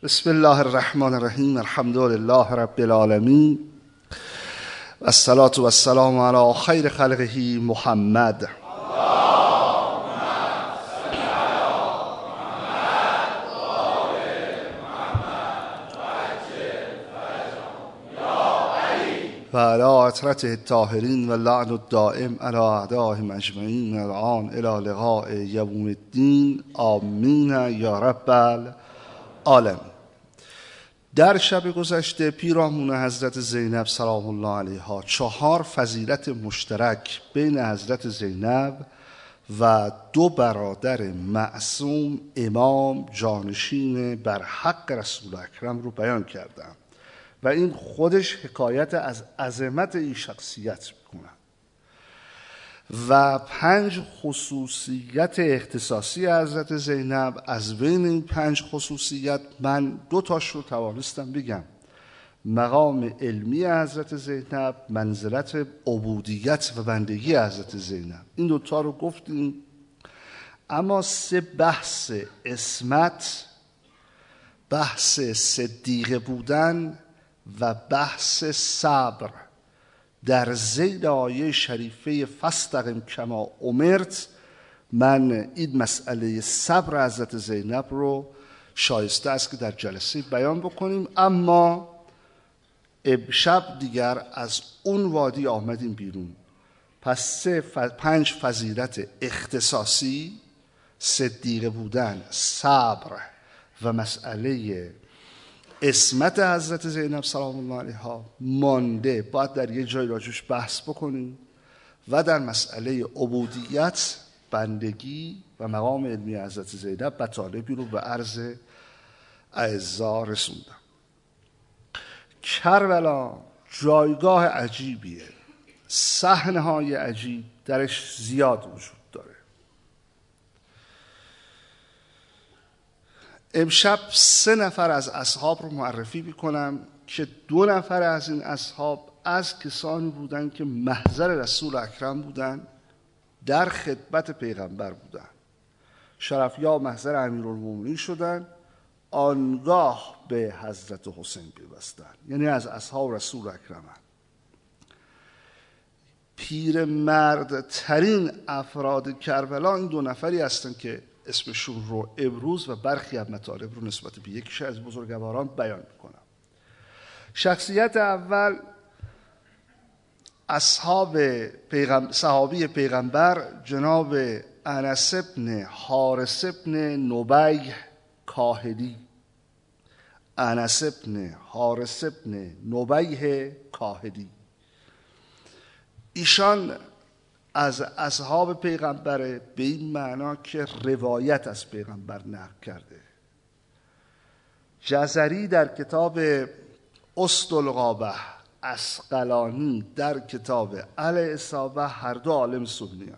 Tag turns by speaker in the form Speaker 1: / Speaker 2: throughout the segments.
Speaker 1: بسم الله الرحمن الرحیم. الحمد لله رب العالمین و الصلاة و السلام علی خیر خلقه محمد. و علی عترته الطاهرین و لعن الدائم علی اعدائهم اجمعین الان الی لقاء یوم الدین. آمین یا رب العالمین. در شب گذشته پیرامون حضرت زینب سلام الله علیها 4 فضیلت مشترک بین حضرت زینب و 2 برادر معصوم امام جانشین بر حق رسول اکرم رو بیان کردم و این خودش حکایت از عظمت این شخصیت میکنه. و 5 خصوصیت اختصاصی حضرت زینب. از بین این 5 خصوصیت من 2 تاش رو توانستم بگم: مقام علمی حضرت زینب، منزلت عبودیت و بندگی حضرت زینب. این 2 تا رو گفتیم. اما 3 بحث عصمت، بحث صدیقه بودن و بحث صبر در زید آیه شریفه فاستقم کما امرت، من این مسئله صبر حضرت زینب رو شایسته است که در جلسه بیان بکنیم. اما امشب دیگر از اون وادی آمدیم بیرون. پس 5 فضیلت اختصاصی، صدیقه بودن، صبر و مسئله عصمت حضرت زینب سلام الله علیها مانده، باید در یه جای راجوش بحث بکنیم. و در مسئله عبودیت، بندگی و مقام علمی حضرت زینب مطالبی رو به عرض اعزا رسوندم. کربلا جایگاه عجیبیه، صحنه‌های عجیب درش زیاد وجود داره. امشب 3 نفر از اصحاب رو معرفی میکنم که 2 نفر از این اصحاب از کسانی بودن که محضر رسول اکرم بودن، در خدمت پیغمبر بودن، شرفیاب محضر امیرالمومنین شدن، آنگاه به حضرت حسین پیوستن، یعنی از اصحاب رسول اکرم. پیر ترین افراد کربلا این 2 نفری هستند که اسمشون رو امروز و برخی از مطالب رو نسبت به یکیش از بزرگواران بیان میکنم. شخصیت اول صحابی پیغمبر جناب انس بن حارث بن نبیه کاهلی. انس بن حارث بن نبیه کاهلی، ایشان از اصحاب پیغمبر به این معنا که روایت از پیغمبر نقل کرده. جزری در کتاب اسطالغابه، عسقلانی در کتاب الاصابه، هر 2 عالم سنیان.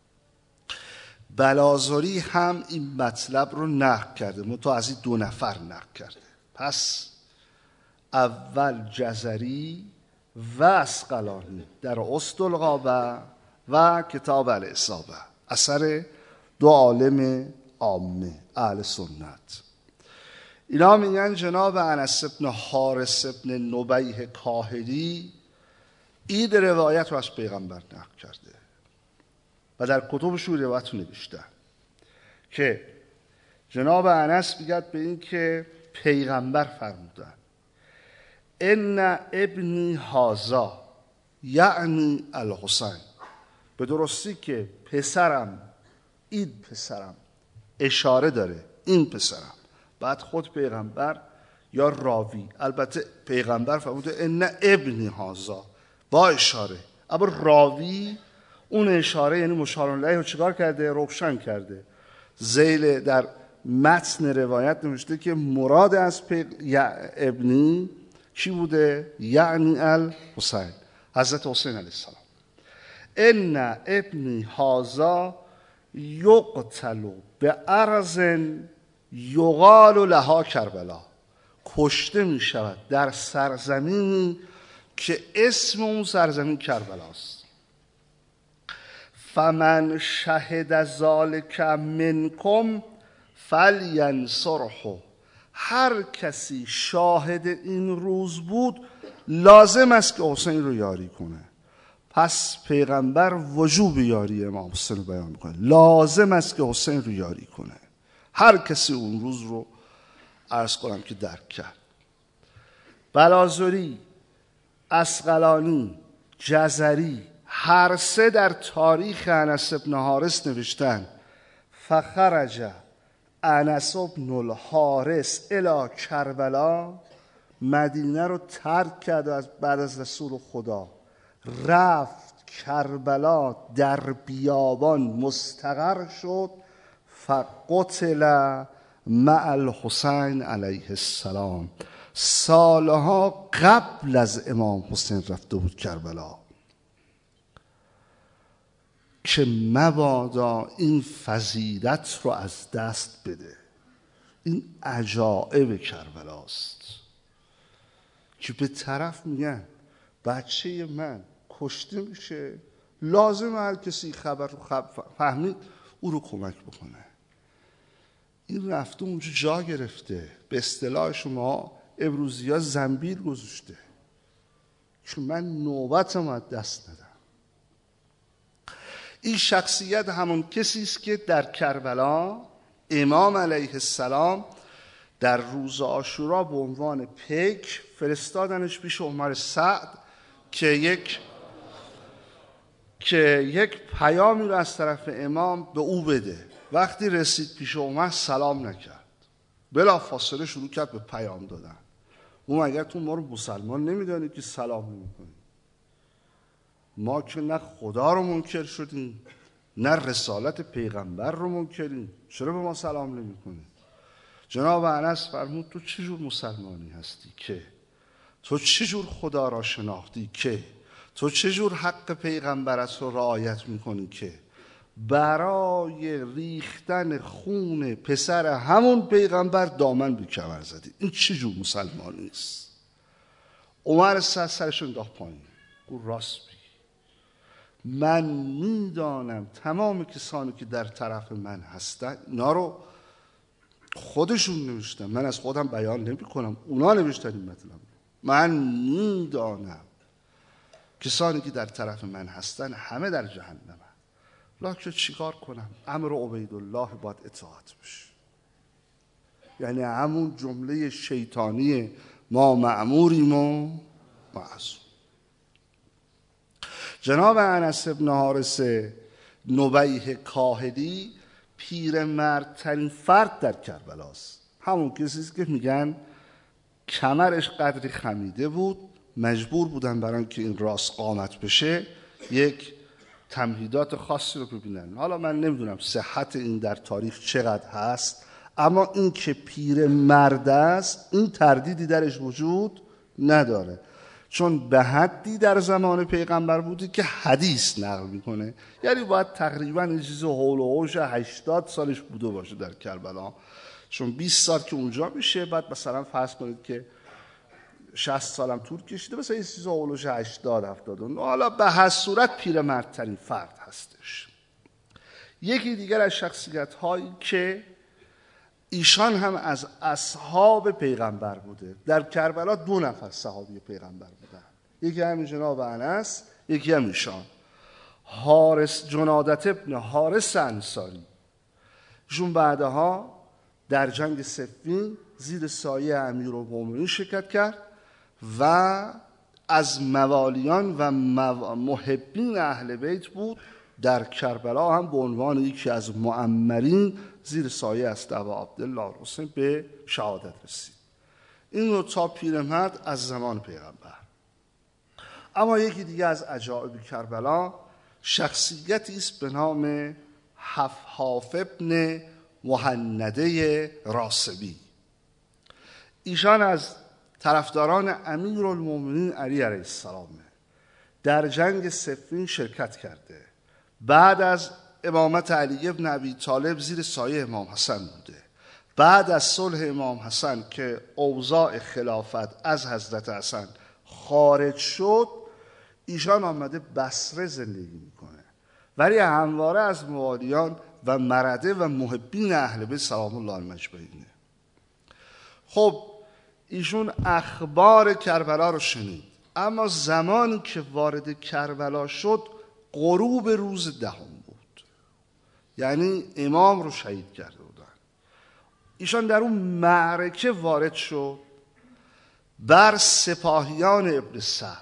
Speaker 1: بلازری هم این مطلب رو نقل کرده، منتها از این 2 نفر نقل کرده. پس اول جزری و عسقلانی در اسطالغابه و کتاب الاصابه، اثر 2 عالم عامه اهل سنت. اینا میگن جناب انس بن حارث بن نبیه کاهلی این روایت رو از پیغمبر نقل کرده و در کتبشون روایت رو نوشته که جناب انس میگه به این که پیغمبر فرمودن: ان ابنی هذا یعنی الحسین، به درستی که پسرم، این پسرم، اشاره داره این پسرم. بعد خود پیغمبر یا راوی، البته پیغمبر فرموده ان ابنی هذا با اشاره، اما راوی اون اشاره یعنی مشار الیه رو چیکار کرده؟ روشن کرده. ذیل در متن روایت نوشته که مراد از ابنی چی بوده؟ یعنی الحسین، حضرت حسین علیه السلام. ان ابنی هذا یقتل بارض یقال لها کربلا، کشته می شود در سرزمینی که اسم اون سرزمین کربلاست. فمن شهد ذلک منکم فلینصره، هر کسی شاهد این روز بود لازم است که حسین رو یاری کنه. پس پیغمبر وجوب یاری امام حسین رو بیان میکنه. لازم است که حسین رو یاری کنه. هر کسی اون روز رو عرض کنم که درک کرد. بلازری، عسقلانی، جزری هر سه در تاریخ انس بن حارث نوشتن فخرج انس بن الحارث الی کربلا، مدینه رو ترک کرد و بعد از رسول خدا رفت کربلا، در بیابان مستقر شد. فقتل مع الحسین علیه السلام، سالها قبل از امام حسین رفته بود کربلا که مبادا این فضیلت رو از دست بده. این عجایب کربلاست که به طرف میگن بچه من کشته میشه، لازم هر کسی خبر رو فهمید او رو کمک بکنه. این رفته اونجا جا گرفته، به اصطلاح شما امروزی ها زنبیل گذاشته که من نوبتم از دست ندم. این شخصیت همون کسی است که در کربلا امام علیه السلام در روز عاشورا به عنوان پیک فرستادنش پیش عمر سعد که یک پیامی رو از طرف امام به او بده. وقتی رسید پیش عمر سلام نکرد، بلا فاصله شروع کرد به پیام دادن. او مگر تو ما رو مسلمان نمیدانی که سلام نمیکنی؟ ما که نه خدا رو منکر شدیم نه رسالت پیغمبر رو منکریم، چرا به ما سلام نمیکنی؟ جناب انس فرمود تو چجور مسلمانی هستی که؟ تو چجور خدا را شناختی که؟ تو چجور حق پیغمبرت رو رعایت میکنی که برای ریختن خون پسر همون پیغمبر دامن به کمر زدی؟ این چجور مسلمانی است؟ عمر سرش انداخت پایین، گفت راست میگی. من میدانم تمام کسانی که در طرف من هستن اینا رو خودشون نوشتن، من از خودم بیان نمی کنم، اونا نوشتن این مطلب. من میدانم کسانی که در طرف من هستن همه در جهنم، لکن چیکار کنم؟ امر عبیدالله باید اطاعت بشه. یعنی همون جمله شیطانی ما مأموریم و معصوم. جناب انس بن حارث نبیه کاهلی پیرمردترین فرد در کربلاست. همون کسی که میگن کمرش قدری خمیده بود، مجبور بودن برای که این راست قامت بشه یک تمهیدات خاصی رو ببینن. حالا من نمیدونم صحت این در تاریخ چقدر هست، اما این که پیر مرد است این تردیدی درش وجود نداره، چون به حدی در زمان پیغمبر بودی که حدیث نقل میکنه. یعنی باید تقریبا این چیز حول و حوش 80 سالش بوده باشه در کربلا، چون 20 سال که اونجا میشه، بعد مثلا فرض کنید که 60 سالم طول کشیده، مثلا این چیز حول و حوش 80 79. حالا به هر صورت پیرمردترین فرد هستش. یکی دیگر از شخصیت هایی که ایشان هم از اصحاب پیغمبر بوده. در کربلا 2 نفر صحابی پیغمبر بودن، یکی همین جناب انس، یکی هم ایشان. جنادت ابن حارث انصاری، ایشون بعدها در جنگ صفین زیر سایه امیرالمومنین شرکت کرد و از موالیان و محبین اهل بیت بود. در کربلا هم به عنوان یکی از معمرین زیر سایه است ابا عبدالله حسین به شهادت رسید. این 2 تا پیرمرد از زمان پیغمبر. اما یکی دیگه از عجایب کربلا شخصیتی است به نام حفحاف ابن مهنده راسبی. ایشان از طرفداران امیرالمومنین علی علیه السلام در جنگ صفین شرکت کرده. بعد از امامت علی ابن ابی طالب زیر سایه امام حسن بوده. بعد از صلح امام حسن که اوضاع خلافت از حضرت حسن خارج شد، ایشان آمده بصره زندگی میکنه، ولی همواره از موالیان و مرده و محبین اهل بیت سلام الله علیهم اجمعین. خب ایشون اخبار کربلا رو شنید، اما زمانی که وارد کربلا شد غروب روز 10 بود، یعنی امام رو شهید کرده بودن. ایشان در اون معرکه وارد شد بر سپاهیان ابن سعد.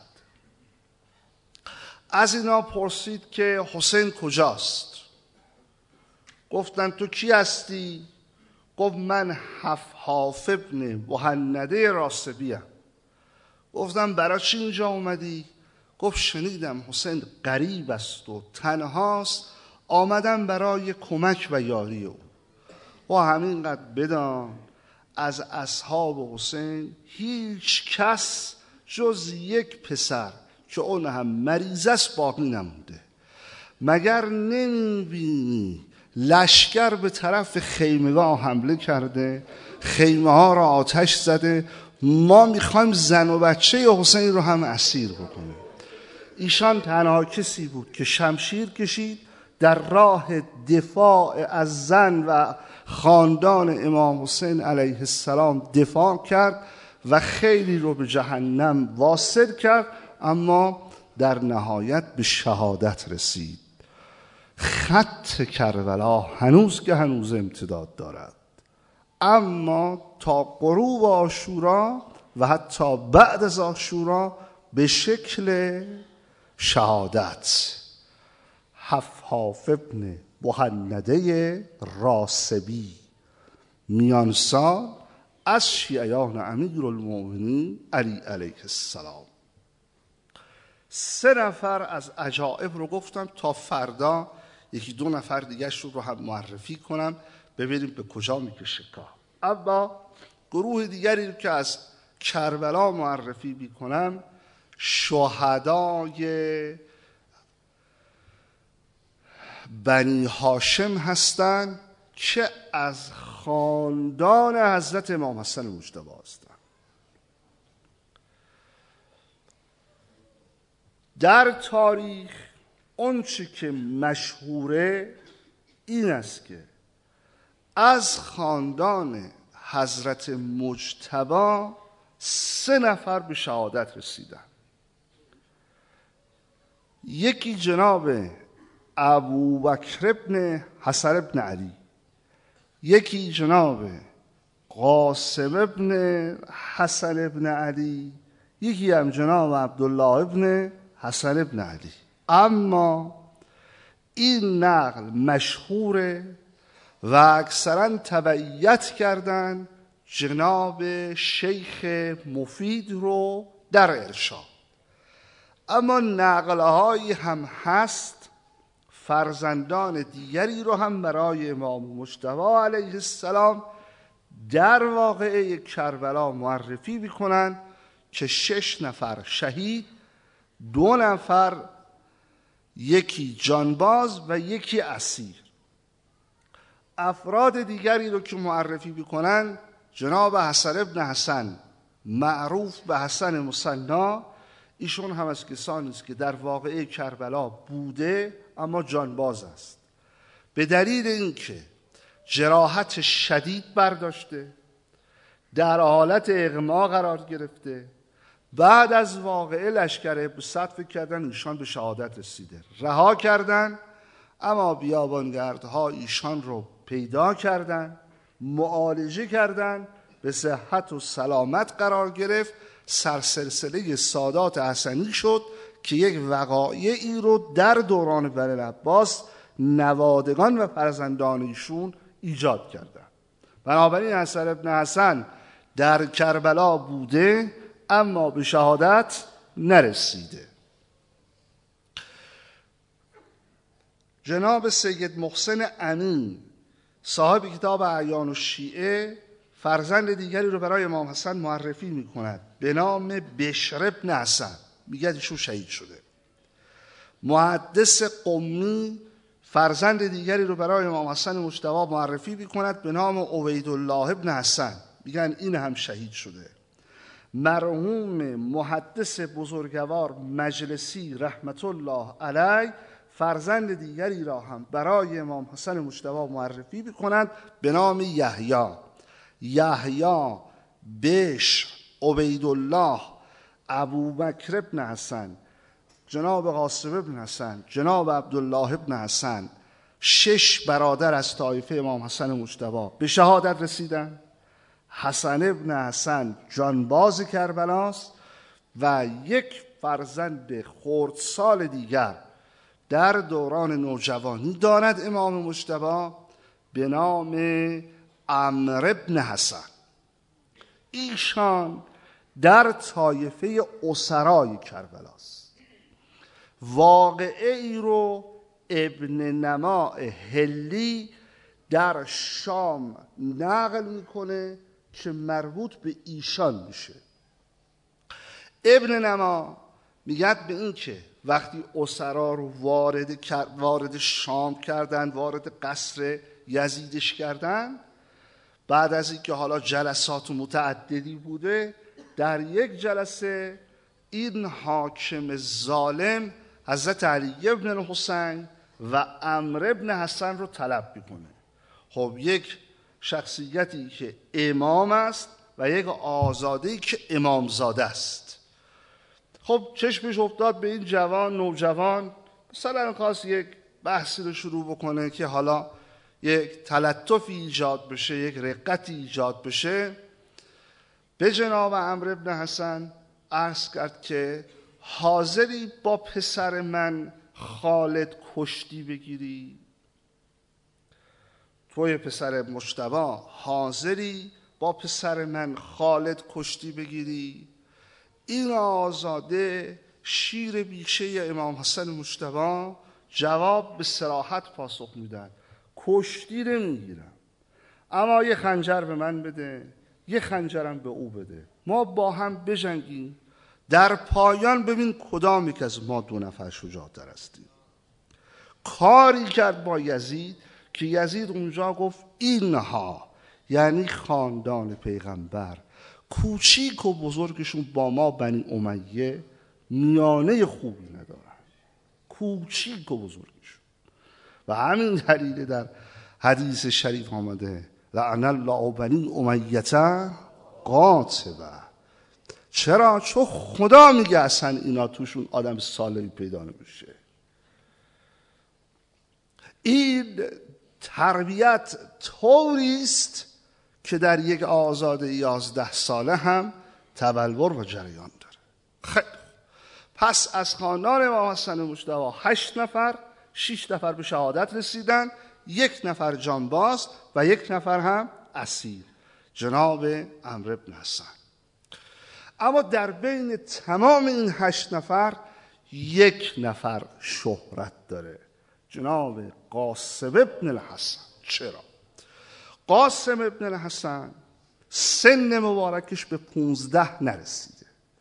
Speaker 1: از اینا پرسید که حسین کجاست؟ گفتن تو کی هستی؟ گفت من حفحاف ابن مهنده راسبیم. گفتم برای چی اینجا اومدی؟ گفت شنیدم حسین غریب است و تنهاست، آمدم برای کمک و یاری او. و همینقدر بدان از اصحاب حسین هیچ کس جز یک پسر که اون هم مریض است باقی نمونده. مگر نمیبینی لشکر به طرف خیمگاه حمله کرده، خیمه ها را آتش زده، ما میخوایم زن و بچه حسین رو هم اسیر بکنیم. ایشان تنها کسی بود که شمشیر کشید، در راه دفاع از زن و خاندان امام حسین علیه السلام دفاع کرد و خیلی رو به جهنم واصل کرد، اما در نهایت به شهادت رسید. خط کربلا هنوز که هنوز امتداد دارد، اما تا غروب عاشورا و حتی بعد از عاشورا به شکل شهادت حفحاف ابن مهنده راسبی میانسال از شیعیان امیرالمؤمنین علی علیه السلام. 3 نفر از عجائب رو گفتم تا فردا 1-2 نفر دیگه رو هم معرفی کنم ببینیم به کجا میکشه کار. اما گروه دیگری رو که از کربلا معرفی میکنم شهدای بنی هاشم هستند که از خاندان حضرت امام حسن مجتبی هستند. در تاریخ اونچه که مشهوره این است که از خاندان حضرت مجتبی 3 نفر به شهادت رسیدن. یکی جناب ابوبکر ابن حسن ابن علی، یکی جناب قاسم ابن حسن ابن علی، یکی هم جناب عبدالله ابن حسن ابن علی. اما این نقل مشهوره و اکثرا تبعیت کردن جناب شیخ مفید رو در ارشاد. اما نقلهایی هم هست فرزندان دیگری رو هم برای امام مجتبی علیه السلام در واقعه کربلا معرفی میکنن که 6 نفر شهید، 2 نفر یکی جانباز و یکی اسیر. افراد دیگری رو که معرفی میکنن جناب حسن ابن حسن معروف به حسن مثنا، ایشون هم از کسانی است که در واقعه کربلا بوده اما جانباز است، به دلیل اینکه جراحت شدید برداشته، در حالت اغما قرار گرفته. بعد از واقعه لشکر ابن سعد فکر کردن ایشان به شهادت رسیده، رها کردن، اما بیابانگردها ایشان رو پیدا کردن، معالجه کردن، به صحت و سلامت قرار گرفت. سرسلسله سادات حسنی شد که یک وقایعی رو در دوران بنی العباس نوادگان و فرزندان ایشون ایجاد کردند. بنابراین حسن ابن حسن در کربلا بوده اما به شهادت نرسیده. جناب سید محسن امین صاحب کتاب اعیان الشیعه فرزند دیگری رو برای امام حسن معرفی میکند به نام بشر ابن حسن، میگه ایشون شهید شده. محدث قمی فرزند دیگری رو برای امام حسن مجتبی معرفی میکند به نام عبیدالله ابن حسن، میگن این هم شهید شده. مرحوم محدث بزرگوار مجلسی رحمت الله علیه فرزند دیگری را هم برای امام حسن مجتبی معرفی میکنند به نام یحیی. یحیی بشر، عبیدالله، ابوبکر ابن حسن، جناب قاسم ابن حسن، جناب عبدالله ابن حسن، 6 برادر از طایفه امام حسن مجتبی به شهادت رسیدن. حسن ابن حسن جانباز کربلاست و یک فرزند خردسال دیگر در دوران نوجوانی دارد امام مجتبی به نام عمرو ابن حسن. ایشان در طایفه اسرای کربلاست. واقعه ای رو ابن نماء حلی در شام نقل میکنه که مربوط به ایشان میشه. ابن نما میگد به این که وقتی اسرا رو وارد شام کردن، وارد قصر یزیدش کردن، بعد از اینکه حالا جلسات متعددی بوده، در یک جلسه این حاکم ظالم حضرت علی ابن الحسین و عمرو ابن حسن رو طلب میکنه. خب یک شخصیتی که امام است و یک آزاده‌ای که امامزاده است. خب چشمش افتاد به این نوجوان، مثلا خواست یک بحثی رو شروع بکنه که حالا یک تلطفی ایجاد بشه، یک رقتی ایجاد بشه. به جناب عمرو ابن حسن عرض کرد که حاضری با پسر من خالد کشتی بگیری؟ توی پسر مجتبی حاضری با پسر من خالد کشتی بگیری؟ این آزاده شیر بیشه امام حسن مجتبی جواب به صراحت پاسخ میدن: کشتی نمیگیرم، اما یه خنجر به من بده، یه خنجرم به او بده، ما با هم بجنگیم، در پایان ببین کدام یک از ما 2 نفر شجاع‌تر هستیم. کاری کرد با یزید که یزید اونجا گفت اینها، یعنی خاندان پیغمبر، کوچیک و بزرگشون با ما بنی امیه میانه خوبی ندارن، کوچیک و بزرگشون. و همین دلیل در حدیث شریف آمده لعن الله بنی امیه قاطبه. چرا؟ چون خدا میگه اصلا اینا توشون آدم صالحی پیدا نمیشه. این تربیت طوریست که در یک آزاده 11 ساله هم تبلور و جریان داره. خیلی پس از خاندان امام حسن مجتبی 8 نفر، 6 نفر به شهادت رسیدن، 1 نفر جانباز و 1 نفر هم اسیر، جناب عمرو بن حسن. اما در بین تمام این 8 نفر 1 نفر شهرت داره، جناب قاسم ابن الحسن. چرا؟ قاسم ابن الحسن سن مبارکش به 15 نرسیده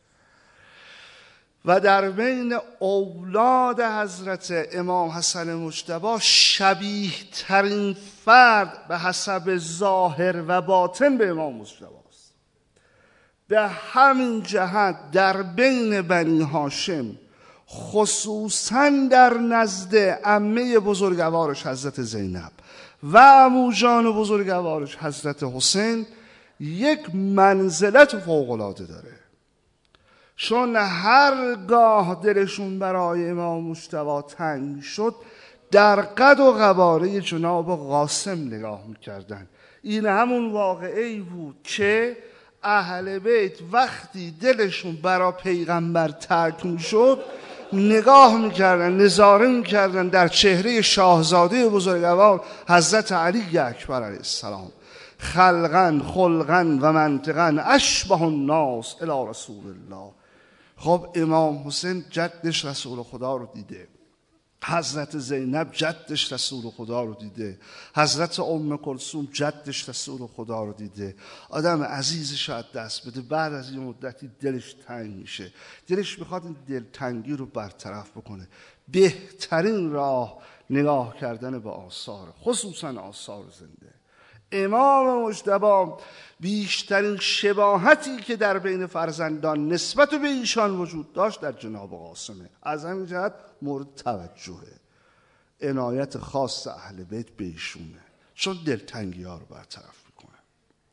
Speaker 1: و در بین اولاد حضرت امام حسن مجتبی شبیه ترین فرد به حسب ظاهر و باطن به امام مجتبی است. به همین جهت در بین بنی هاشم، خصوصا در نزد عمه بزرگوارش حضرت زینب و عموجان بزرگوارش حضرت حسین، یک منزلت فوق‌العاده داره، چون هرگاه دلشون برای امام مجتبی تنگ شد در قد و قواره جناب قاسم نگاه میکردن. این همون واقعی بود که اهل بیت وقتی دلشون برای پیغمبر تنگ میشد نگاه میکردن، نظاره میکردن در چهره شاهزاده بزرگوار حضرت علی اکبر علیه السلام، خلقا خلقا و منطقا اشبه الناس الی رسول الله. خب امام حسین جدش رسول خدا رو دیده، حضرت زینب جدش رسول خدا رو دیده، حضرت ام کلثوم جدش رسول خدا رو دیده. آدم عزیزش از دست بده، بعد از این مدتی دلش تنگ میشه، دلش میخواد این دلتنگی رو برطرف بکنه. بهترین راه نگاه کردن به آثار، خصوصا آثار زنده. امام مجتبی بیشترین شباهتی که در بین فرزندان نسبت به ایشان وجود داشت در جناب قاسمه. از همین جهت مورد توجهه، عنایت خاص اهل بیت به ایشونه، چون دلتنگی ها رو برطرف میکنه.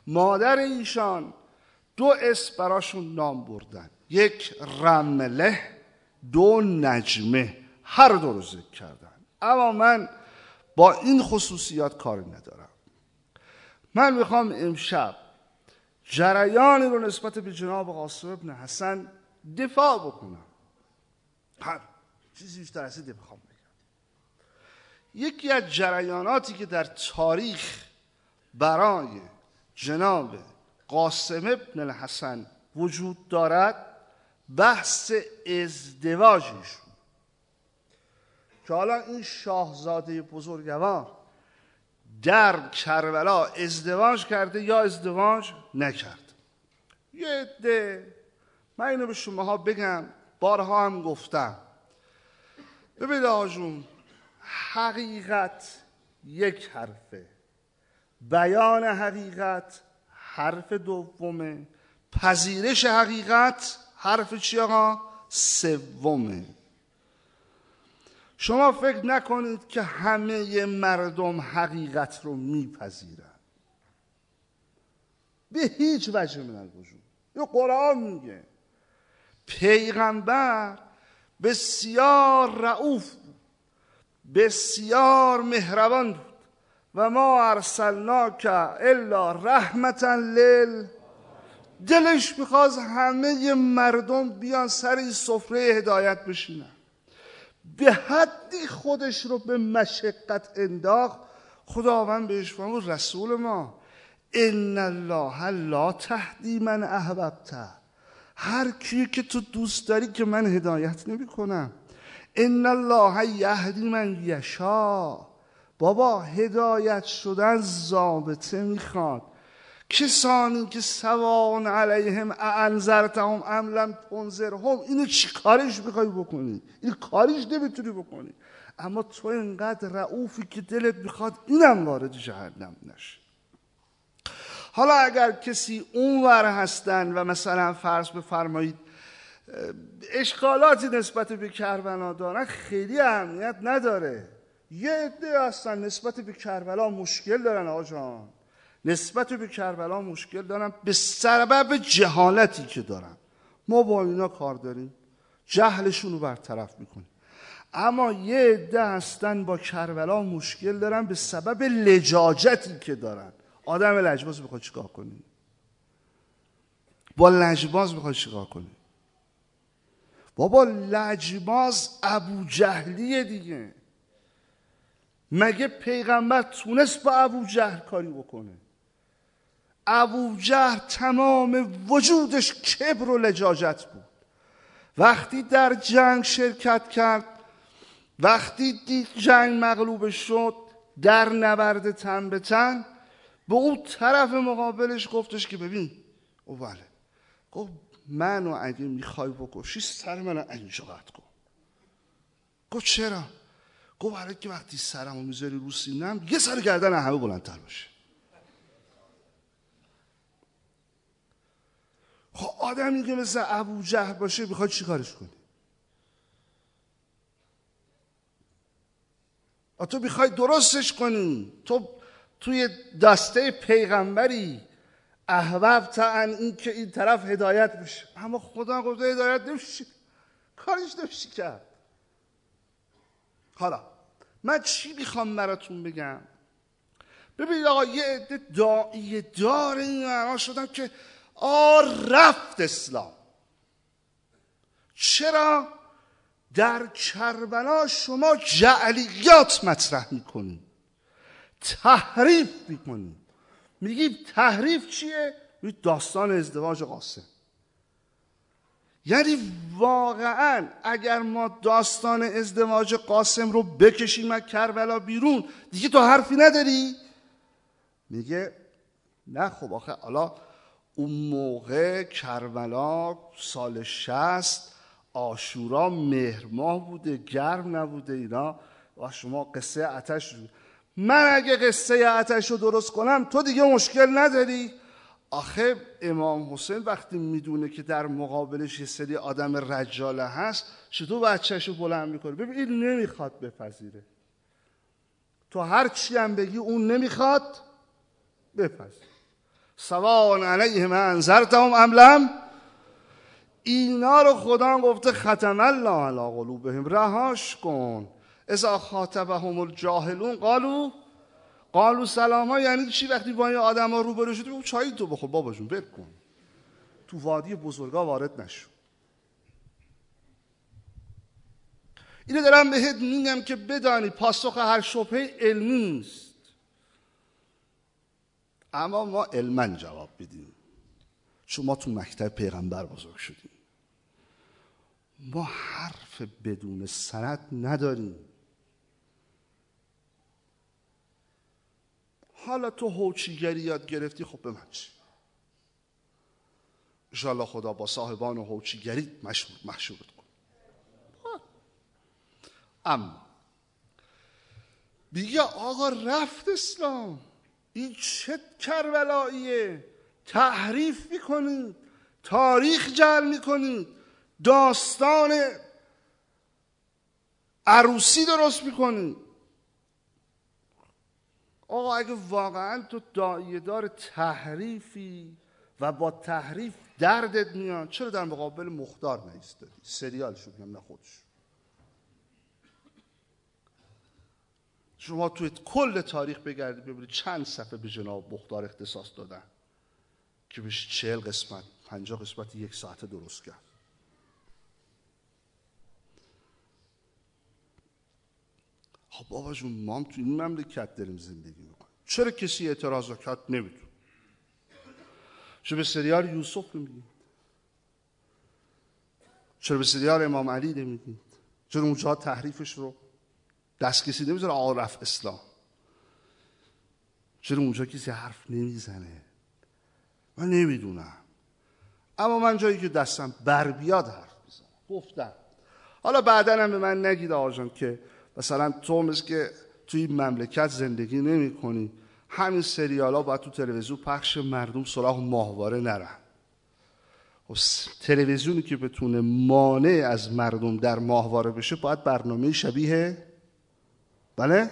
Speaker 1: مادر ایشان 2 اسم براشون نام بردن، 1 رمله، 2 نجمه، هر 2 رو ذکر کردن. اما من با این خصوصیات کاری ندارم. من میخوام امشب جریانی رو نسبت به جناب قاسم ابن حسن دفاع بکنم. چیزی بیشتر از این بخوام بگم. یکی از جریاناتی که در تاریخ برای جناب قاسم ابن الحسن وجود دارد بحث ازدواجشون، که حالا این شاهزاده بزرگوار در کربلا ازدواج کرده یا ازدواج نکرد. یه عده، من اینو به شماها بگم، بارها هم گفتم، ببینید آقا جون، حقیقت 1 حرفه، بیان حقیقت حرف دومه، پذیرش حقیقت حرف چی آقا؟ 3. شما فکر نکنید که همه مردم حقیقت رو میپذیرن، به هیچ وجه من الوجود. یه قرآن میگه پیغمبر بسیار رئوف بود، بسیار مهربان بود، و ما ارسلناک الا رحمتا دلش میخواست همه مردم بیان سر این سفره هدایت بشینن. به حدی خودش رو به مشقت انداخت، خداوند بهش فرمود رسول ما ان الله لا تهدی من احببت، هر کی که تو دوست داری که من هدایت نمی کنم. ان الله یهدی من یشاء، بابا هدایت شدن ضابطه میخواد. کسانی که سواء علیهم اانذرتهم ام لم تنذرهم، اینو چی کارش میخوای بکنی؟ این کارش نمیتونی بکنی. اما تو اینقدر رئوفی که دلت میخواد اینم وارد جهنم نشه. حالا اگر کسی اونور هستن و مثلا فرض بفرمایید اشکالاتی نسبت به کربلا دارن، خیلی اهمیت نداره. یه عده هستن نسبت به کربلا مشکل دارن آقا جان، نسبت به کربلا مشکل دارن به سبب جهالتی که دارن. ما با اینا کار داریم، جهلشون رو برطرف میکنیم. اما یه عده هستن با کربلا مشکل دارن به سبب لجاجتی که دارن. آدم لجباز میخواد چیکار کنی؟ با لجباز میخواد چیکار کنی؟ بابا لجباز ابو جهلیه دیگه. مگه پیغمبر تونست با ابو جهل کاری بکنه؟ ابو جهل تمام وجودش کبر و لجاجت بود. وقتی در جنگ شرکت کرد، وقتی دید جنگ مغلوب شد، در نبرد تن به تن به اون طرف مقابلش گفتش که ببین او بله، گفت منو اگه میخوای بکشی سر منو اینجا قطع کن. گفت چرا؟ گفت برای که وقتی سرمو میذاری رو سینم یه سر گردن همه بلندتر باشه. خب آدمی که مثل ابو جهل باشه میخواد چی کارش کنی؟ تو میخوای درستش کنی، تو توی دسته پیغمبری احببت ان این که این طرف هدایت بشه، اما خدا گفته هدایت نمیشه، کارش نمیشه کرد. حالا من چی میخوام براتون بگم؟ ببینید آقا یه عده داعیه دار این معنا شدن که رفت اسلام. چرا؟ در کربلا شما جعلیات مطرح میکنید، تحریف میکنید. میگید تحریف چیه؟ داستان ازدواج قاسم. یعنی واقعا اگر ما داستان ازدواج قاسم رو بکشیم از کربلا بیرون دیگه تو حرفی نداری؟ میگه نه خب آخه حالا اون موقع کربلا سال 60 عاشورا مهر ماه بوده، گرم نبوده اینا، و شما قصه آتش رو. من اگه قصه آتش رو درست کنم تو دیگه مشکل نداری؟ آخه امام حسین وقتی میدونه که در مقابلش یه سری آدم رجاله هست چطور بچه‌شو بلند میکنه؟ ببین این نمیخواد بپذیره، تو هر چی هم بگی اون نمیخواد بپذیره. سواء علیهم انذرتهم ام لم. اینا رو خدا گفته ختم الله علی قلوبهم، رهاش کن. اذا خاطبهم الجاهلون قالوا سلاما. یعنی چی؟ وقتی با این آدما روبرو شدی بگو چای تو بخور بابا جون، ول کن، تو وادی بزرگا وارد نشو. اینو دارم بهت میگم که بدانی پاسخ هر شبهه علمی نیست، اما ما علما جواب بدیم، چون ما تو مکتب پیغمبر بزرگ شدیم. ما حرف بدون سند نداریم. حالا تو هوچیگری یاد گرفتی، خب به من چی؟ انشاءالله خدا با صاحبان هوچیگری مشهورت کن. اما بیگه آقا رفت اسلام، این چه کربلاییه؟ تحریف میکنید، تاریخ جعل میکنید، داستان عروسی درست میکنید. آقا اگه واقعا تو داعیه دار تحریفی و با تحریف دردت میاد، چرا در مقابل مختار نایستادی؟ سریالشو میگم، نه خودش. شما توی کل تاریخ بگردید ببینید چند صفحه به جناب مختار اختصاص دادن که بهش 40 قسمت 50 قسمت 1 ساعته درست کرد. خب بابا جون، ما هم تو این مملکت داریم زندگی میکنیم، چرا کسی اعتراض کرد نمیدون؟ چرا به سریال یوسف نمیگید؟ چرا به سریال امام علی نمیگید؟ چرا اونجا تحریفش رو دست کسی نمیذاره آقا رفت اسلام؟ چرا اونجا کسی حرف نمیزنه؟ من نمیدونم، اما من جایی که دستم بر بیاد حرف میزنم. گفتم حالا بعدن هم به من نگید آقا جان که مثلا تو مثل که توی این مملکت زندگی نمی کنی، همین سریال ها باید تو تلویزیون پخش، مردم سراغ ماهواره نرن. تلویزیونی که بتونه مانع از مردم در ماهواره بشه باید برنامه شبیه، بله؟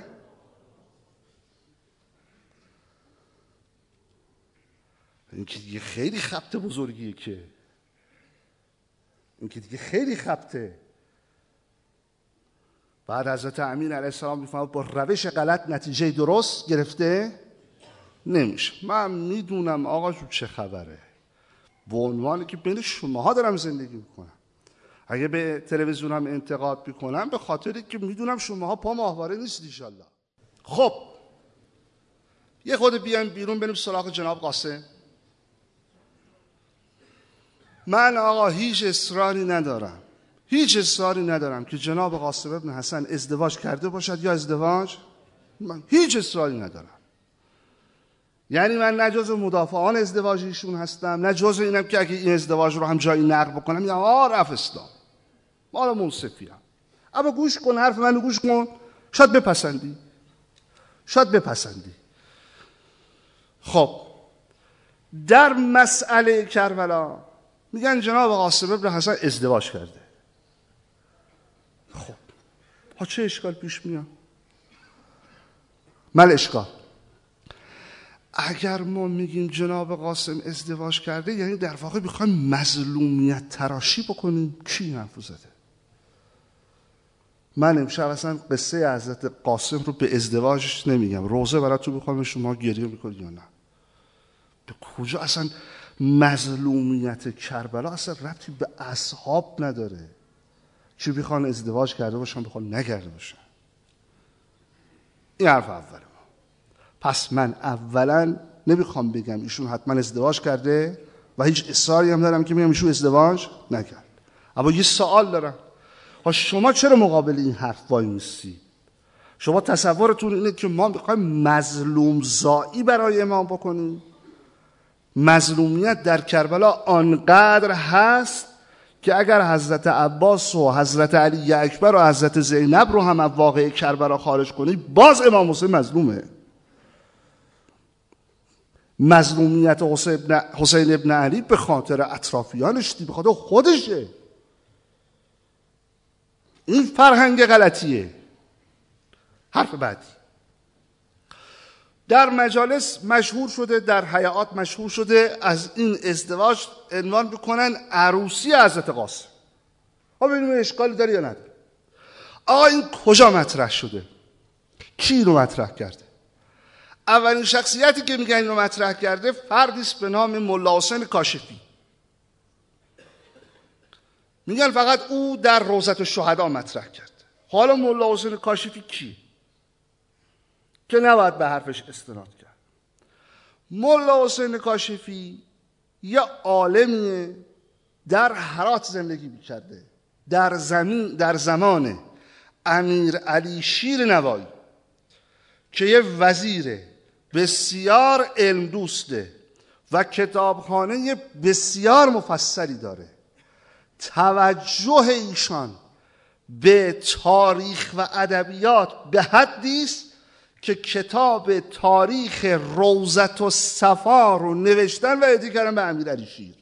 Speaker 1: این که دیگه خیلی خبط بزرگیه، که این که دیگه خیلی خبطه. بعد حضرت امین علیه السلام میفهمد با روش غلط نتیجه درست گرفته نمیشه. من میدونم آقا جو چه خبره، به عنوانی که بین شماها دارم زندگی میکنم. اگه به تلویزیون هم انتقاد میکنم به خاطری که میدونم شماها پا ماهواره نیست انشالله. خب یه خود بیایم بیرون بریم سراغ جناب قاسم. من آقا هیچ اصراری ندارم که جناب قاسم ابن حسن ازدواج کرده باشد یا ازدواج، من هیچ اصراری ندارم. یعنی من نه جزو مدافعان ازدواج ایشون هستم، نه جزو اینم که اگه این ازدواج رو هم جایی نقل بکنم یا رفت اسلام، مالا منصفیم. اما گوش کن، حرف منو گوش کن، شاید بپسندی. خب در مسئله کربلا میگن جناب قاسم ابن حسن ازدواج کرده. خب ها چه اشکال پیش میاد؟ من اشکال، اگر ما میگیم جناب قاسم ازدواج کرده یعنی در واقع میخوایم مظلومیت تراشی بکنیم. کی حرف زده؟ من امشب اصلا قصه حضرت قاسم رو به ازدواجش نمیگم، روزه براتون میخوام شما گریه میکنید یا نه. به کجا اصلا مظلومیت کربلا اصلا ربطی به اصحاب نداره، چی بخوان ازدواج کرده باشن بخوان نکرده باشن. این حرف اول ما. پس من اولا نمیخوام بگم ایشون حتما ازدواج کرده و هیچ اصراری هم دارم که میگم ایشون ازدواج نکرد. اما یه سوال دارم، شما چرا مقابل این حرف وای میسی؟ شما تصورتون اینه که ما میخوایم مظلوم زایی برای امام بکنیم؟ مظلومیت در کربلا آنقدر هست که اگر حضرت عباس و حضرت علی اکبر و حضرت زینب رو هم از واقعه کربلا خارج کنی باز امام حسین مظلومه. مظلومیت حسین ابن علی به خاطر اطرافیانش، به خاطر خودشه. این فرهنگ غلطیه. حرف بعدی، در مجالس مشهور شده، در حیات مشهور شده، از این ازدواج عنوان بکنن عروسی حضرت قاسم. ها ببینیم اشکالی داره یا نداره. آقا این کجا مطرح شده؟ کی اینو مطرح کرده؟ اولین شخصیتی که میگن اینو مطرح کرده فردی است به نام ملا حسین کاشفی. میگن فقط او در روضة الشهدا مطرح کرده. حالا ملا حسین کاشفی کی؟ که نباید به حرفش استناد کرد. ملا حسین کاشفی یه عالمیه در هرات زندگی میکرده، در زمان امیر علی شیر نوایی که یه وزیر بسیار علم دوسته و کتابخانه بسیار مفصلی داره. توجه ایشان به تاریخ و ادبیات به حدی است که کتاب تاریخ روضة الصفا رو نوشتن و هدیه کردن به امیرعلی شیر.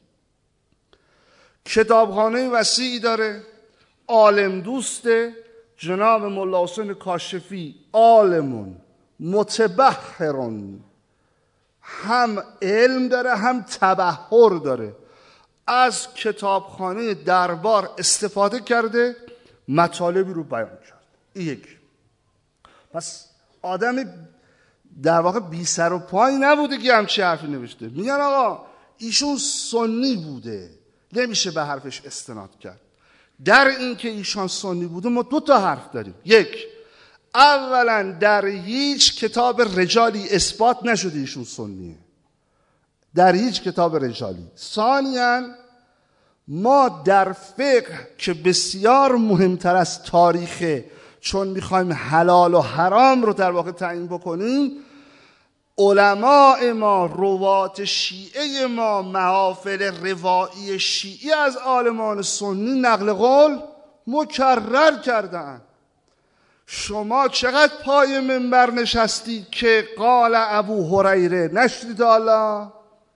Speaker 1: کتابخانه وسیعی داره، عالم دوسته. جناب ملا حسین کاشفی عالمون متبحرون، هم علم داره هم تبحر داره. از کتابخانه دربار استفاده کرده، مطالبی رو بیان کرد. این یک. پس آدم در واقع بی سر و پای نبوده که همچی حرفی نوشته. میگن آقا ایشون سنی بوده، نمیشه به حرفش استناد کرد. در این که ایشان سنی بوده ما دو تا حرف داریم. یک، اولا در هیچ کتاب رجالی اثبات نشده ایشون سنیه، در هیچ کتاب رجالی. ثانیاً ما در فقه که بسیار مهمتر از تاریخه، چون میخوایم حلال و حرام رو در واقع تعیین بکنیم، علماء ما، روات شیعه ما، محافل روایی شیعی از عالمان سنی نقل قول مکرر کردن. شما چقدر پای منبر نشستید که قال ابو هریره نشدید؟ حالا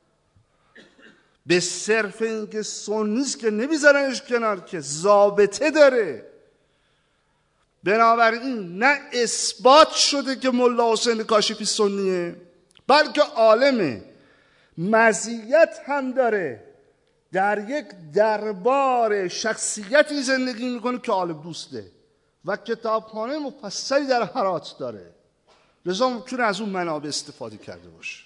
Speaker 1: به صرف اینکه سنیست که نمیذارنش کنار، که ضابطه داره. بنابراین نه اثبات شده که ملا حسین کاشفی سنیه، بلکه عالمه، مزیت هم داره، در یک دربار شخصیتی زندگی میکنه که عالم دوسته و کتابخانه مفصلی در هرات داره، لذا ممکنه از اون منابع استفاده کرده باشه.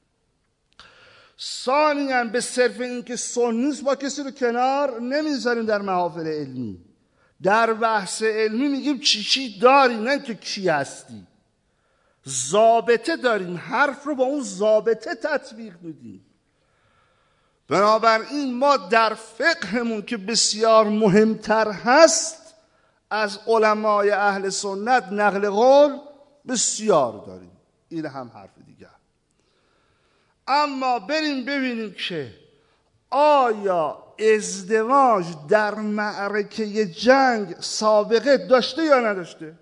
Speaker 1: ثانیاً به صرف اینکه سنیست با کسی رو کنار نمیذاریم در محافل علمی. در بحث علمی میگیم چی داری، نه که کی هستی. ضابطه داریم، حرف رو با اون ضابطه تطبیق میدیم. بنابراین ما در فقهمون که بسیار مهمتر هست، از علمای اهل سنت نقل قول بسیار داریم. این هم حرف دیگر. اما بریم ببینیم که آیا ازدواج در معرکه جنگ سابقه داشته یا نداشته؟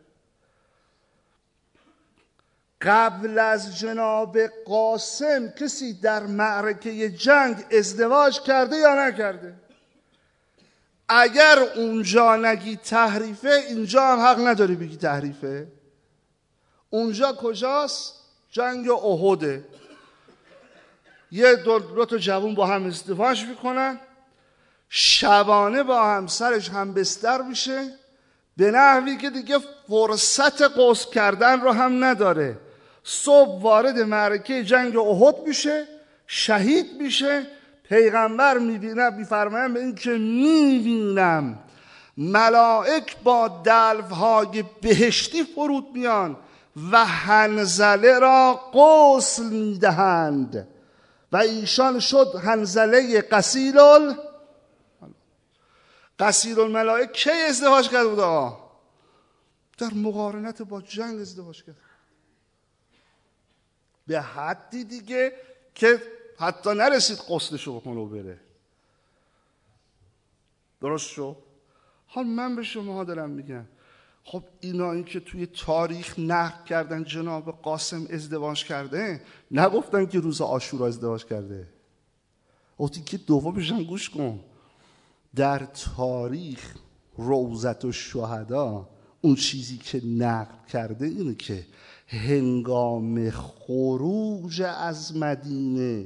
Speaker 1: قبل از جناب قاسم کسی در معرکه جنگ ازدواج کرده یا نکرده؟ اگر اونجا نگی تحریفه، اینجا هم حق نداری بگی تحریفه. اونجا کجاست؟ جنگ احده. یه دو تا جوون با هم ازدواج میکنن، شبانه با همسرش هم بستر میشه، به نحوی که دیگه فرصت غسل کردن رو هم نداره. صبح وارد معرکه جنگ احد میشه، شهید میشه. پیغمبر میفرمایم به این که میبینم ملائک با دلوهای بهشتی فرود میان و حنظله را غسل میدهند و ایشان شد حنظله قصیل الملائک. کی ازدواج کرده بود آقا؟ در مقارنت با جنگ ازدواج کرد، به حدی دیگه که حتی نرسید غسلشو بکنه و بره. درست شو؟ حال من به شما دارم میگم، خب اینا این که توی تاریخ نقل کردن جناب قاسم ازدواج کرده، نگفتن که روز عاشورا ازدواج کرده. اوتی که دومش هم گوش کن، در تاریخ روضة الشهدا اون چیزی که نقل کرده اینه که هنگام خروج از مدینه،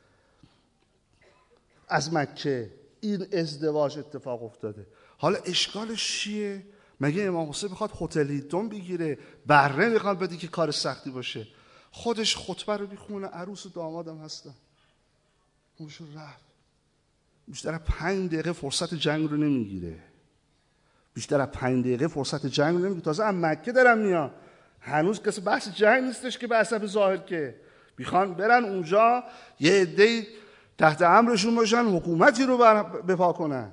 Speaker 1: از مکه، این ازدواج اتفاق افتاده. حالا اشکالش چیه؟ مگه امام حسین میخواد هتل هیلتون بگیره؟ بره میخواد بدی که کار سختی باشه؟ خودش خطبه رو میخونه، عروس و دامادم هستن، اونشو رفت. بیشتر از 5 دقیقه فرصت جنگ رو نمیگیره، بیشتر از 5 دقیقه فرصت جنگ رو نمیگیره. تازه از مکه دارن میان، هنوز کسی بحث جنگ نیستش که به حسب ظاهر که میخوان برن اونجا یه عده‌ای تحت امرشون باشن، حکومتی رو بپا کنن،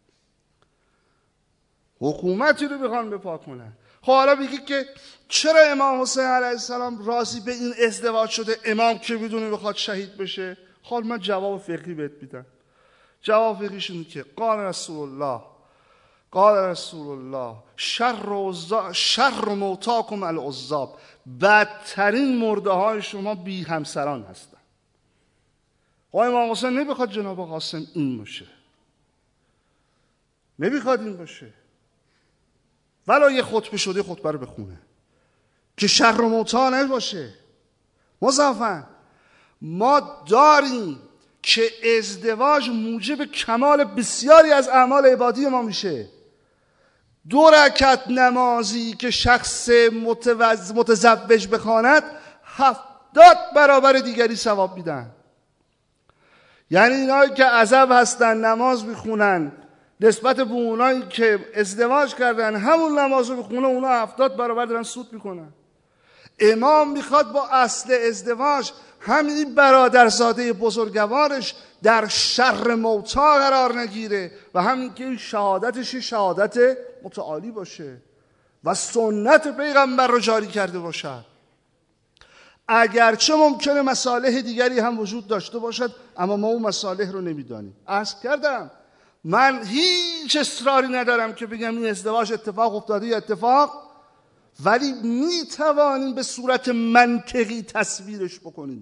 Speaker 1: حکومتی رو بخوان بپا کنن. خب حالا بگید که چرا امام حسین علیه السلام راضی به این ازدواج شده؟ امام که بدونه بخواد شهید بشه؟ خب من جواب فقهی بهت میدم. جواب فقهیش اینه که قال رسول الله شر موتاکم العزاب، بدترین مرده های شما بی همسران هستن. خب امام حسین نمیخواد جناب قاسم این باشه، نمیخواد این باشه، ولی یه خطبه شده خطبه رو بخونه که شر موتا نباشه. مضافاً ما داریم که ازدواج موجب کمال بسیاری از اعمال عبادی ما میشه. 2 رکعت نمازی که شخص متزوج بخواند 70 برابر دیگری ثواب میدن. یعنی اینایی که عزب هستن نماز میخونن نسبت به اونایی که ازدواج کردن همون نماز رو میخونه، اونا 70 برابر دارن سود میکنن. امام میخواد با اصل ازدواج همین برادرزاده بزرگوارش در شر موتا قرار نگیره و همین که شهادتش شهادت متعالی باشه و سنت پیغمبر رو جاری کرده باشد. اگرچه ممکنه مصالح دیگری هم وجود داشته باشد، اما ما اون مصالح رو نمیدانیم. عرض کردم من هیچ اصراری ندارم که بگم این ازدواج اتفاق افتاده یا اتفاق، ولی میتوانیم به صورت منطقی تصویرش بکنیم.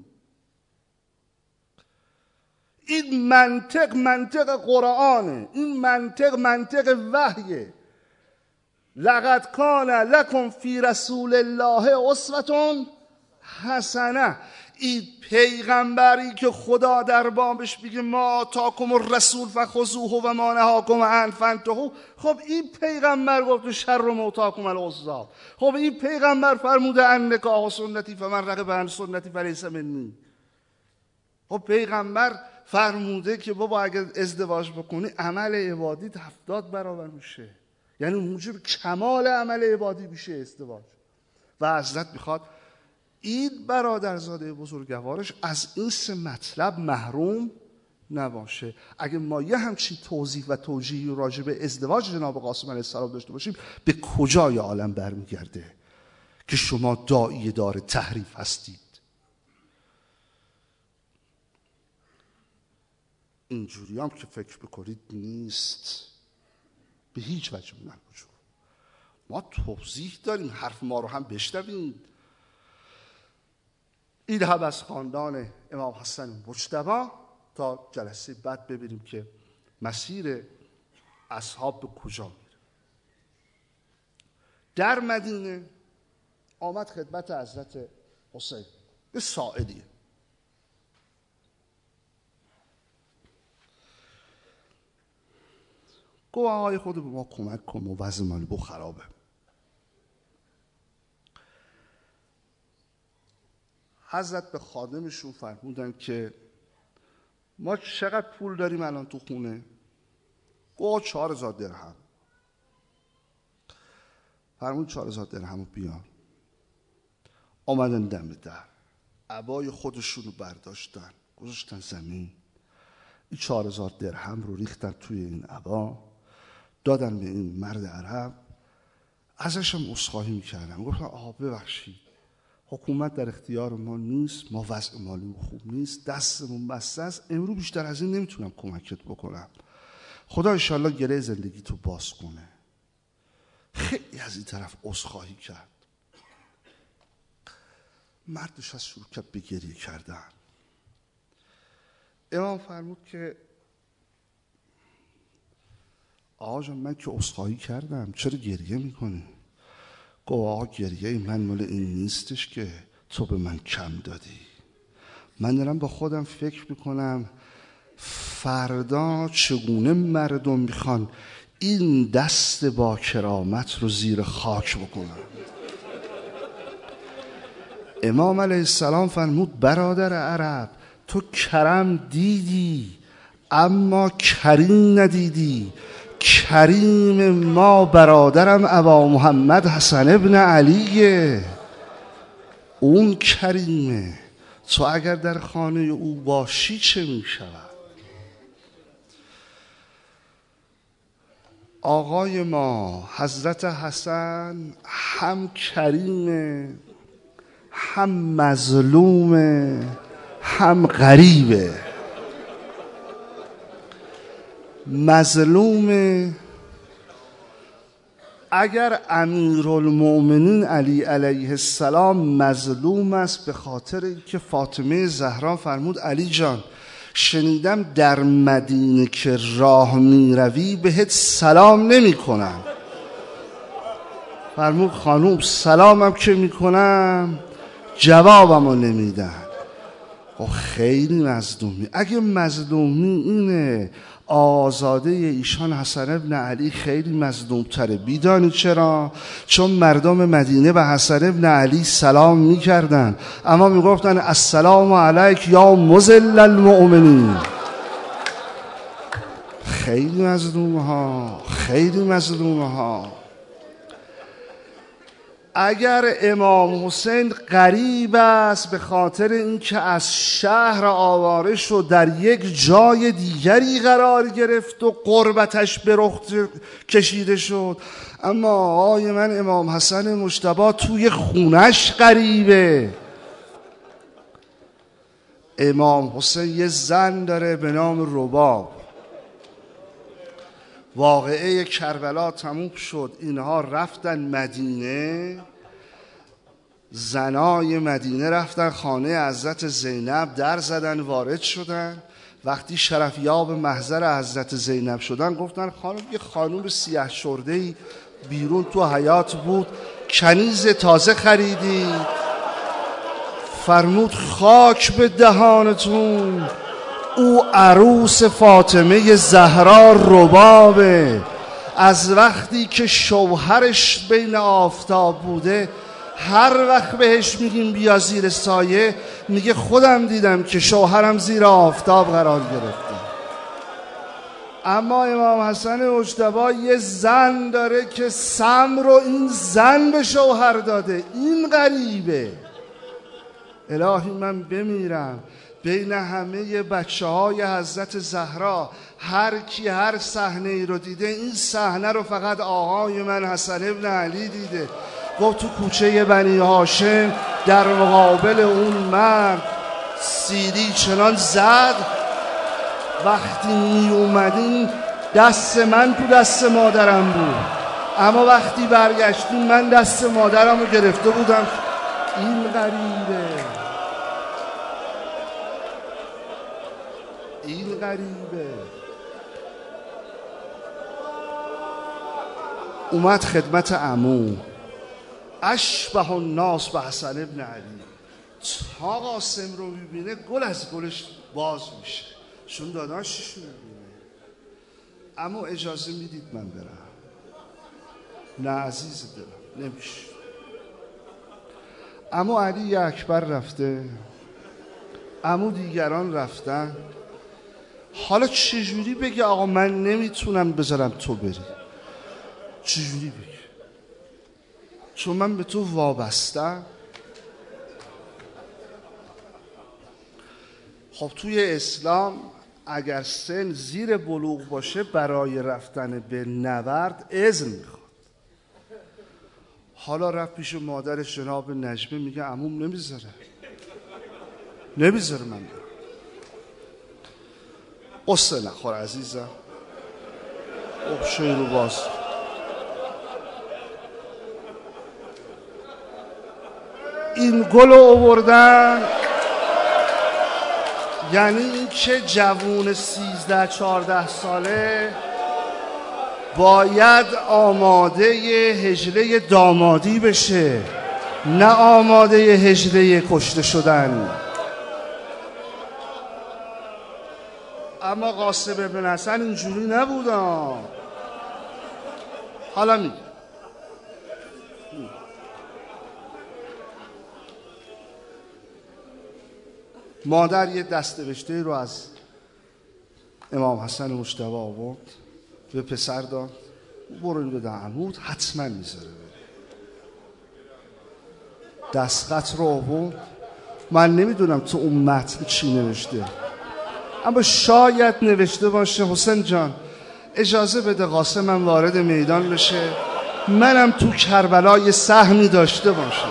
Speaker 1: این منطق قرآنه، این منطق وحیه. لقد کان لکم فی رسول الله اسوة حسنه. این پیغمبری که خدا در بابش میگه ما آتاکم الرسول فخذوه و ما نهاکم عنه فانتهوا، خب این پیغمبر گفت شر موتاکم العزاب. خب این پیغمبر فرموده ان نکاح سنتی فمن رغب عن سنتی فلیس منی. خب پیغمبر فرموده که بابا اگر ازدواج بکنی عمل عبادی 70 برابر میشه، یعنی موجب کمال عمل عبادی میشه ازدواج. و حضرت میخواد این برادرزاده بزرگوارش از این 3 مطلب محروم نباشه. اگه ما یه همچین توضیح و توجیهی راجع به ازدواج جناب قاسم علیه السلام داشته باشیم، به کجای عالم برمیگرده که شما داعیه دار تحریف هستید؟ اینجوری هم که فکر بکنید نیست، به هیچ وجه من وجود. ما توضیح داریم، حرف ما رو هم بشنوید. این هم از خاندان امام حسن مجتبی. تا جلسه بعد ببینیم که مسیر اصحاب به کجا میره. در مدینه آمد خدمت حضرت حسین به سائلیه. گفت آقای خود به ما کمک کن، و وضع مالی بو خرابه. حضرت به خادمشون فرمودن که ما چقدر پول داریم الان تو خونه؟ گفت 4000 درهم. فرمود 4000 درهم رو بیان. آمدن دم در، عبای خودشون رو برداشتن گذاشتن زمین، این 4000 درهم رو ریختن توی این عبا، دادن به این مرد عرب. ازش هم عذرخواهی میکردن، گفتن آقا ببخشید حکومت در اختیار ما نیست، ما وضع مالی خوب نیست، دستمون بسته است، امروز بیشتر از این نمیتونم کمکت بکنم، خدا انشالله گره زندگی تو باز کنه. خیلی از این طرف عذرخواهی کرد. مردش از شروع کرد به گریه کردن. امام فرمود که آقا جان من که عذرخواهی کردم، چرا گریه میکنی؟ گفت آقا گریه من مال این نیستش که تو به من کم دادی. من دارم با خودم فکر میکنم فردا چگونه مردم میخوان این دست با کرامت رو زیر خاک بکنن. امام علیه السلام فرمود برادر عرب، تو کرم دیدی اما کریم ندیدی. کریم ما برادرم ابا محمد حسن ابن علیه، اون کریمه. تو اگر در خانه او باشی چه می شود؟ آقای ما حضرت حسن هم کریمه، هم مظلومه، هم غریبه. مظلومه اگر امیرالمؤمنین علی علیه السلام مظلوم است به خاطر اینکه فاطمه زهرا فرمود علی جان شنیدم در مدینه که راه میروی بهت سلام نمی کنم. فرمود خانوم سلامم که میکنم جوابمو نمیدن. خیلی مظلومی. اگه مظلومی اینه آزاده ایشان حسن ابن علی خیلی مظلوم تره. بیدانی چرا؟ چون مردم مدینه به حسن ابن علی سلام میکردن اما میگفتن السلام علیک یا مذل المؤمنین. خیلی مظلوم ها، خیلی مظلوم ها. اگر امام حسین غریب است به خاطر اینکه از شهر آواره شد در یک جای دیگری قرار گرفت و قربتش به رخ کشیده شد، اما آقای من امام حسن مجتبی توی خونش غریبه. امام حسین یه زن داره به نام رباب. واقعه کربلا تموم شد، اینها رفتن مدینه، زنای مدینه رفتن خانه حضرت زینب، در زدن، وارد شدن. وقتی شرفیاب محضر حضرت زینب شدن گفتن خانم یه خانم سیاه شرده‌ای بیرون تو حیاط بود، کنیز تازه خریدی؟ فرمود خاک به دهانتون، او عروس فاطمه زهرا ربابه. از وقتی که شوهرش بین آفتاب بوده هر وقت بهش میگیم بیا زیر سایه میگه خودم دیدم که شوهرم زیر آفتاب قرار گرفته. اما امام حسن مجتبی یه زن داره که سم رو این زن به شوهر داده. این غریبه. الهی من بمیرم بین همه بچه های حضرت زهرا هر کی هر صحنه ای رو دیده، این صحنه رو فقط آقای من حسن ابن علی دیده. گفت تو کوچه بنی هاشم در مقابل اون مرد سیلی چنان زد وقتی می اومدین دست من تو دست مادرم بود، اما وقتی برگشتیم من دست مادرم رو گرفته بودم. این غریبه، این غریبه. اومد خدمت عمو، اشبه الناس به حسن ابن علی. تا قاسم رو ببینه گل از گلش باز میشه، چون داداشش رو ببینه. اما اجازه میدید من برم؟ نه عزیز دلم نمیشه. اما علی اکبر رفته، اما دیگران رفتن. حالا چجوری بگه آقا من نمیتونم بذارم تو بری؟ چجوری بگه؟ چون من به تو وابستم. خب توی اسلام اگر سن زیر بلوغ باشه برای رفتن به نبرد اذن میخواد. حالا رفت پیش مادرش جناب نجمه میگه عموم نمیذاره من برم. قصه نخور عزیزم. شیر رو باز این گل رو آوردن، یعنی این که جوون 13-14 ساله باید آماده هجله دامادی بشه، نه آماده هجله کشته شدن. اما قاسم بن حسن اینجوری نبود. حالا میگه مادر یه دستنوشته رو از امام حسن مجتبی آورد به پسر داد، برو این بده عمود، حتما میذاره. دستخط رو آورد. من نمیدونم تو اون متن چی نوشته، اما شاید نوشته باشه حسین جان اجازه بده قاسمم وارد میدان بشه، منم تو کربلا یه سهمی داشته باشم.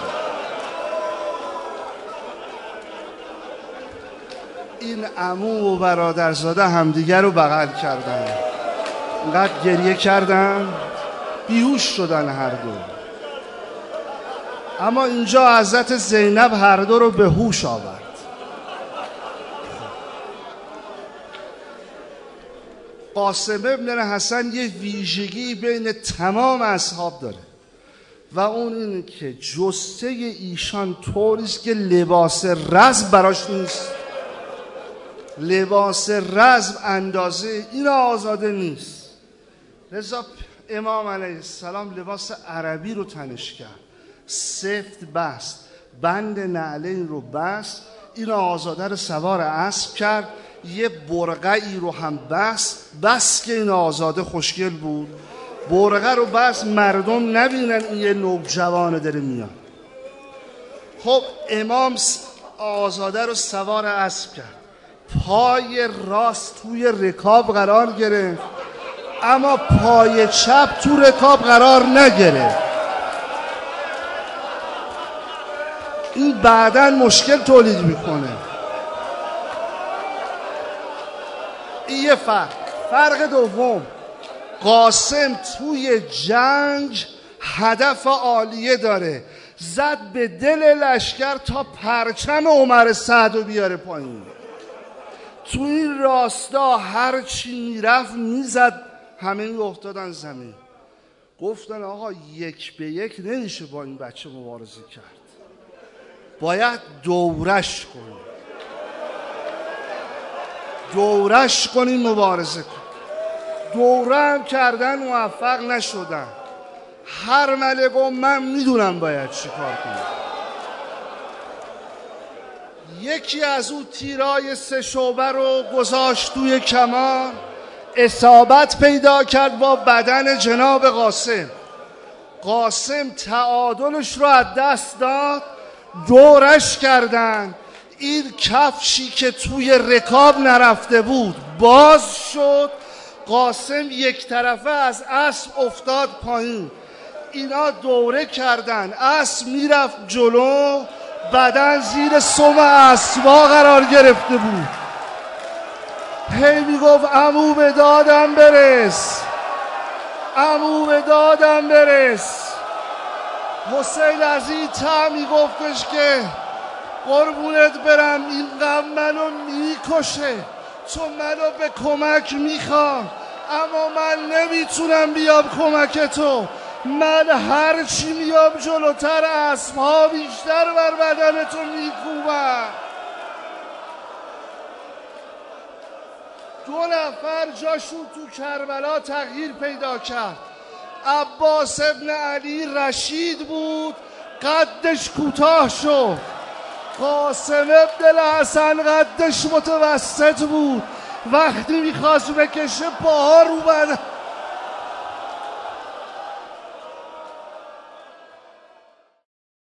Speaker 1: این عمو و برادرزاده همدیگر رو بغل کردن، اینقدر گریه کردن بیهوش شدن هر دو. اما اینجا حضرت زینب هر دو رو به هوش آورد. قاسم ابن حسن یه ویژگی بین تمام اصحاب داره و اون اینه که جثه ایشان طوریست که لباس رزم براش نیست. لباس رزم اندازه این آزاده نیست. لذا امام علیه السلام لباس عربی رو تنش کرد، سفت بست، بند نعلین رو بست، این آزاده رو سوار اسب کرد، یه برقعی رو هم بس که این آزاده خوشگل بود، برقه رو بس مردم نبینن این یه نوجوانه داره میاد. خب امام آزاده رو سوار اسب کرد، پای راست توی رکاب قرار گرفت اما پای چپ تو رکاب قرار نگرفت. این بعداً مشکل تولید میکنه. این یه فرق دوم، قاسم توی جنگ هدف عالیه داره، زد به دل لشکر تا پرچم عمر سعد رو بیاره پایین. تو این راستا هر چی میرفت میزد، همه میافتادن زمین. گفتن آقا یک به یک نمیشه با این بچه مبارزه کرد، باید دورش کنیم، دورش کنیم، مبارزه کنیم. دوره هم کردن، موفق نشدن. هر ملک و من میدونم باید چی کار کنم. یکی از اون تیرای 3 شعبه رو گذاشت توی کمان، اصابت پیدا کرد با بدن جناب قاسم. قاسم تعادلش رو از دست داد، دورش کردن. این کفشی که توی رکاب نرفته بود باز شد، قاسم یک طرفه از اسب افتاد پایین. اینا دوره کردن، اسب میرفت جلو، بدن زیر سم اسبا قرار گرفته بود. هی میگفت عمو به دادم برس، عمو به دادم برس. حسین از این ته میگفتش که قربونت برم این غم منو میکشه، چون منو به کمک میخوام اما من نمیتونم بیام کمک تو. من هر چی میام جلوتر اسبها بیشتر بر بدن تو میکوبن. 2 نفر جاشون تو کربلا تغییر پیدا کرد. عباس ابن علی رشید بود، قدش کوتاه شد. قاسم ابن حسن قدش متوسط بود، وقتی میخواست بکشه پاها رو بدن